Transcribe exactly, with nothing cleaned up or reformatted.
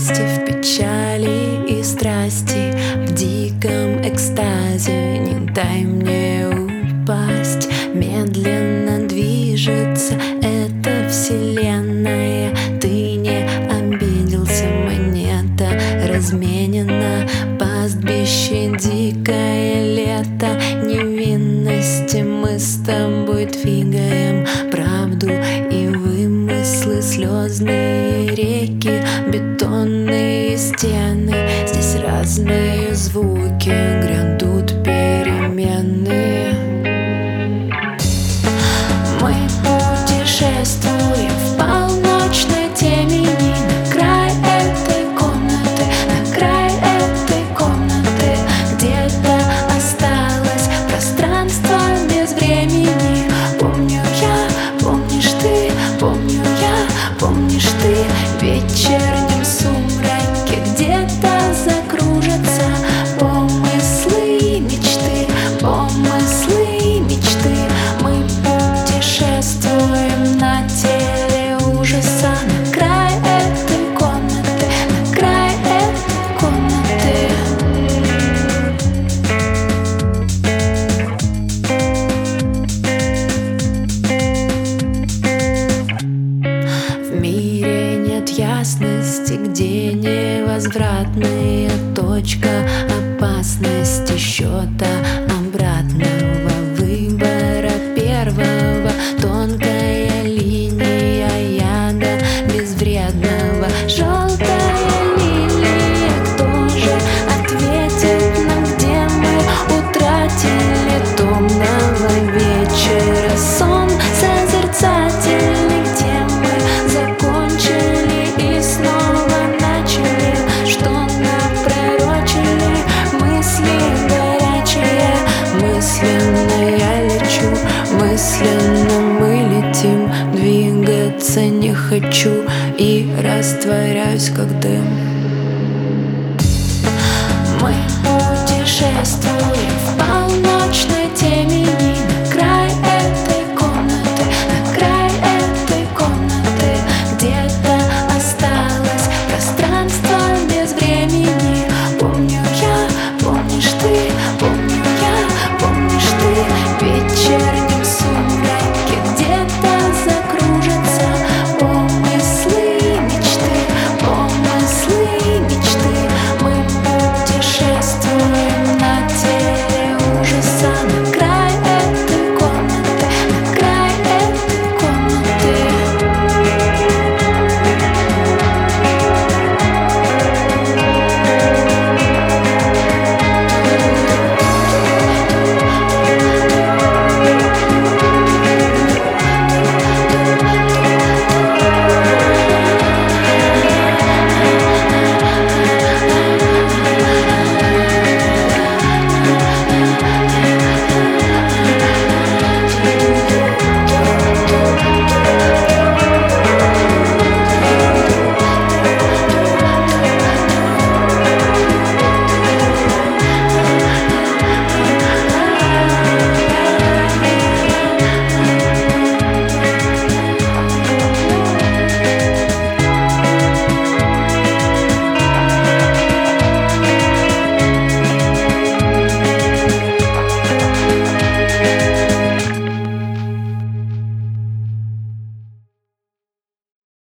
вместе в печали и страсти, в диком экстазе. Не дай мне упасть. Медленно движется эта вселенная. Ты не обиделся, монета разменена. Пастбище, дикое лето невинности. Мы с тобой двигаем правду и вымыслы, слезные реки, бетонные стены. Здесь разные звуки, грядут перемены. Мы путешествуем в полночной темени на край этой комнаты, на край этой комнаты. Где-то осталось пространство без времени. Помню я, помнишь ты, помню я, помнишь ты. В вечернем сумраке где-то закружатся помыслы и мечты, помыслы и мечты. Мы путешествуем на теле ужаса на край этой комнаты, на край этой комнаты. В мире нет ясности, где невозвратная точка опасности, счета обратного, выбора первого, тонкая линия яда безвредного. Желтая лилия, кто же ответит нам, где мы утратили томного вечера сон созерцательный, где мы закончили и снова начали, что напророчили мысли горячие. Мысленно я лечу, мысленно мы летим. Двигаться не хочу и растворяюсь как дым. Мы путешествуем